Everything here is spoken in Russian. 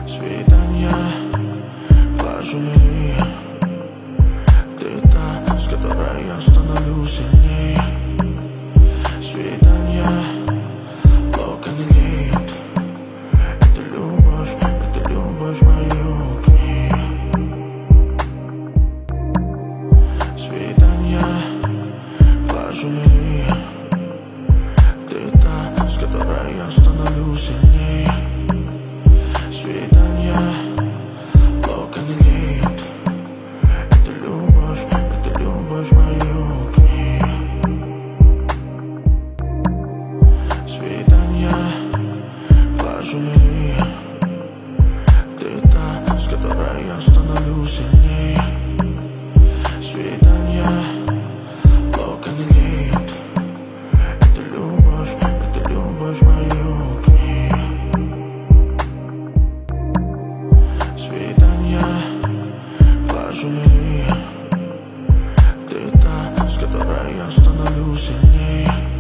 Свидания, пляж у мели. Ты та, с которой я становлюсь сильней. Свидания, локон и гейт. Это любовь мою к ней. Свидания, пляж у мели. Ты та, с которой я становлюсь сильней. Свидания, локон и гейт. Это любовь мою к ней. Свидания, пляж у мели. Ты та, с которой я становлюсь сильней. Свидания, локон и гейт. Это любовь мою к ней. Свидания, пляж у мели. Ты та, с которой я становлюсь сильней.